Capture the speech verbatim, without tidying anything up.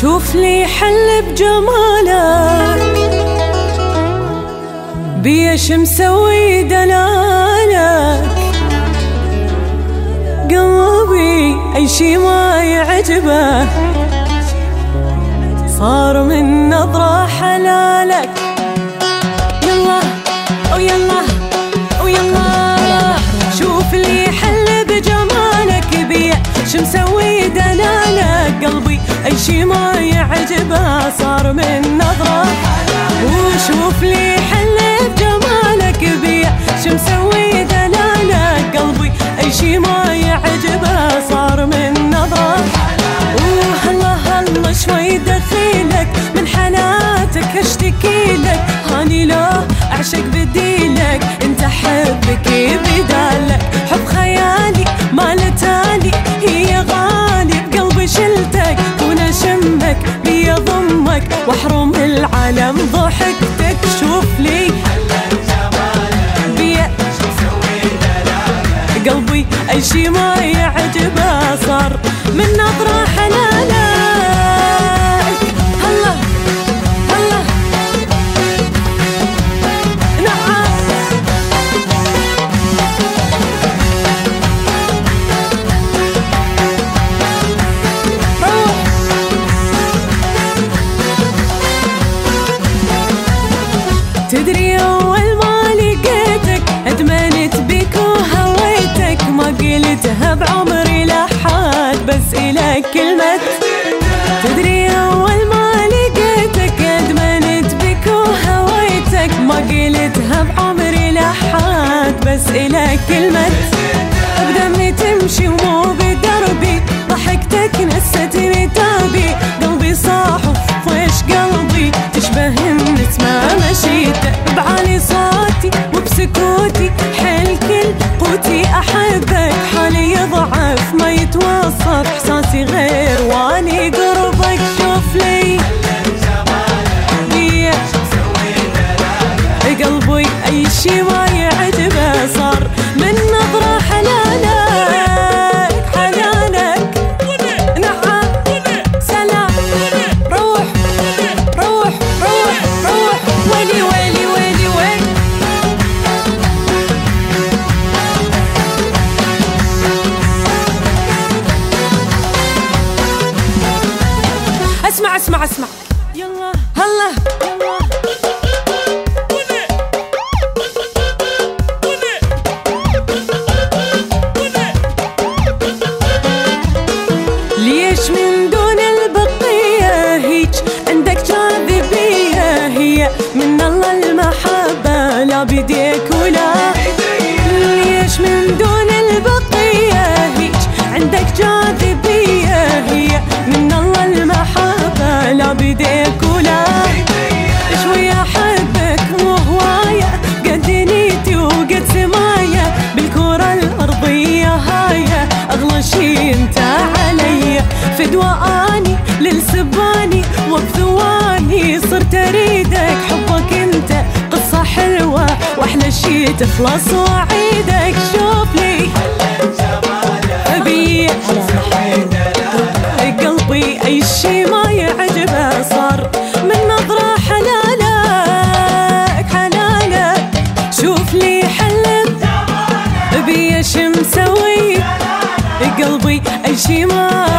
شوف لي حل بجمالك، بيش مسوي دلالك. قلبي أي شي ما يعجبه صار من نظرة حلالك. يلا أو يلا أو يلا شوف لي حل بجمالك، بيش مسوي دلالك. قلبي أي شي ما يعجبه صار من نظرة. وشوف لي حل بجمالك، بيش مسوي دلالك. قلبي أي شي ما يعجبه صار من نظرة. وهلا هلا شوي دخيلك من حالاتك اشتكي لك. هاني لو أعشق بديلك، انت حبك بدالك. حب خيالي ما لتالي هي غالي، بقلبي شلتك وانا شمك بيا ضمك واحرم العالم ضحكتك. شوف لي بيا قلبي أي شي ما يعجبه صار من نظرة حلالك. هلا هلا نعم روح. تدري أول ما لقيتك أدمنت بك وهويتك، ما قلتها بعمري لحد بس إلك كلمة. تدري أول ما لقيتك أدمنت بك وهويتك، ما قلتها بعمري لحد بس إلك كلمة. بدمي تمشي ومو بدربي، ضحكتك نستني تابي. قلبي صاح وفيش قلبي تشبه النسمة مشيته. بعالي صوتي وبسكوتي حيل كل قوتي أحبك. حالي يضعف ما يتوصف إحساسي غير واني قربك. شوف لي قلبي أي شي ما يعجبه صار من نظرة حلالك. حلالك نعم سلام روح روح روح روح. ويلي ويلي ويلي ويلي اسمع اسمع اسمع. يلا هلا يلا ليش من دون البقية هيج عندك جاذبية؟ هي من الله المحبة لا بيديك ولا. ليش من دون البقية هيج عندك جاذبية؟ هي من الله المحبة لا بيديك ولا. شوي أحبك مو هواية، قد نيتي وقد سماية. بالكرة الأرضية هاي أغلى شي انت علي. فدوى اني للسباني وبثواني صرت اريدك. حبك انت قصة حلوة واحلى شي تخلص وعيدك. شوف لي ابي قلبي اي شي ما يعجبه صار من نظرة حلالك. حلالك شوف لي حل بيش مسوي. قلبي اي شي ما